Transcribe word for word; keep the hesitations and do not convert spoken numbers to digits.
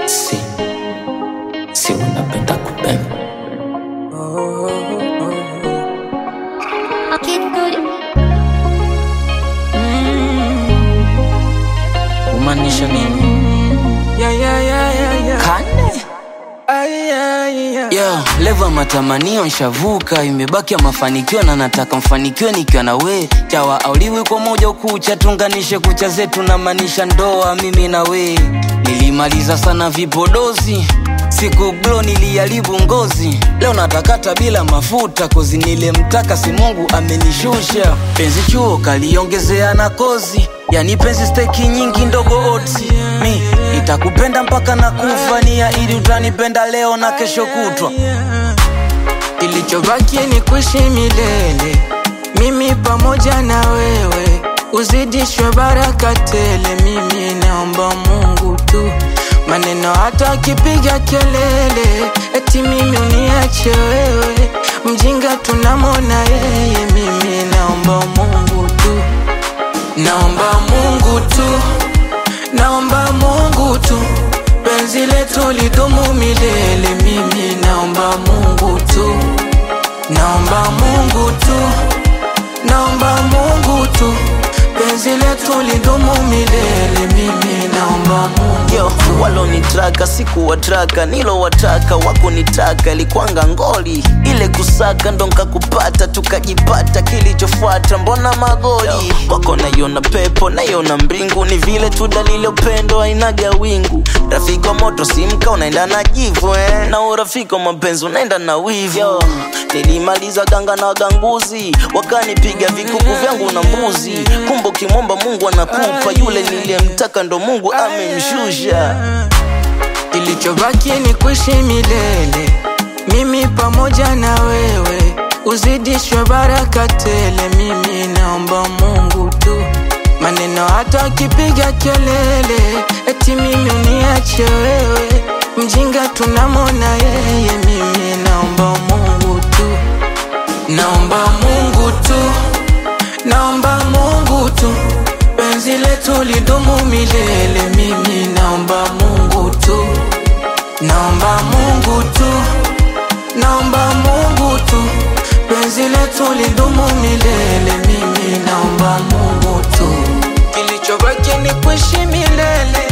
Si, si unapenda kubemba. Umanisha nini? Yeah, yeah, yeah, yeah, yeah. Kane? Ay, ay, ay. Yo, leva matamanio nshavuka, imebaki ya mafanikio na nataka mfanikiwe nikiwa na we. Chawa auliwi kwa moja ukucha, tunganishe kucha zetu na manisha ndoa mimi na we. Nilimaliza sana vipodozi, siku glow niliharibu ngozi. Leo natakata bila mafuta, kozi nilemtaka si Mungu amenishusha. Penzi chuo kaliongezea na kozi, yani penzi steki nyingi ndogo otsi. Mi nitakupenda mpaka na kufa, nia ili utanipenda leo na kesho kutwa. Kilichobaki ni kuishi milele, mimi pamoja na wewe, uzidishwe baraka tele. Mimi naomba Mungu tu, maneno hata akipiga kelele eti mimi uniache wewe, mjinga tunamona yeye. Mimi naomba Mungu tu, naomba Mungu tu, naomba Mungu tu, penzi letu lidumu milele. Mimi naomba Mungu tu, naomba Mungu tu, naomba Mungu tu, penzi letu lidumu milele. Mimi naomba Mungu. Yo, walonitraka siku watraka, nilo wataka wako nitaka, ilikuanga ngoli ile kusaka ndo nkakupata, tukajipata kilichofuata mbona magoli. Wako naiona pepo naiona mbingu, ni vile tu dalili upendo hainaga wingu. Rafiki wa moto simka unaenda na jivu eh, na urafiki wa mapenzi unaenda na wivu. Yo, nilimaliza ganga na ganguzi, wakanipiga vikuku vyangu na mbuzi. Kumbe ukimwomba Mungu anakupa, yule niliyemtaka ndo Mungu amemshusha. Kilichobaki ni kuishi milele, mimi pamoja na wewe, uzidishwe baraka tele. Mimi naomba Mungu tu, maneno hata akipiga kelele eti mimi uniache wewe, mjinga tunamona yeye. Mimi naomba Mungu tu, naomba Mungu tu, naomba Mungu tu, penzi letu lidumu milele. Mimi naomba Mungu tu, naomba Mungu tu, naomba Mungu tu, penzi letu lidumu milele. Mimi naomba Mungu tu, kilichobaki ni kuishi milele.